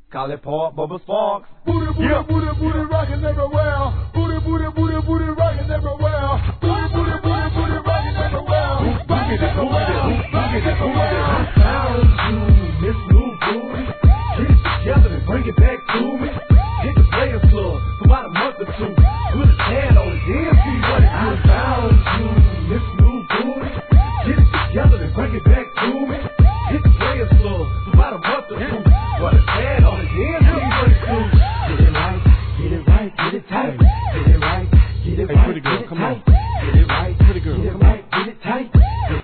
Call it Paul Bubba Sparks. Booty, booty, Yeah. booty, booty, rockin' everywhere. Booty, booty, booty, booty, rockin' everywhere. Booty, booty, booty, booty, rockin' everywhere. Rockin' everywhere. Rockin' everywhere. I found you, Miss New Booty. Get it together and bring it back to me. Hit the Players Club for about a month or two. Put a tan on it, then see what it is. I found you, Miss New Booty. Get it together and bring it back to me. Hit the Players Club for about a month or two. What a tan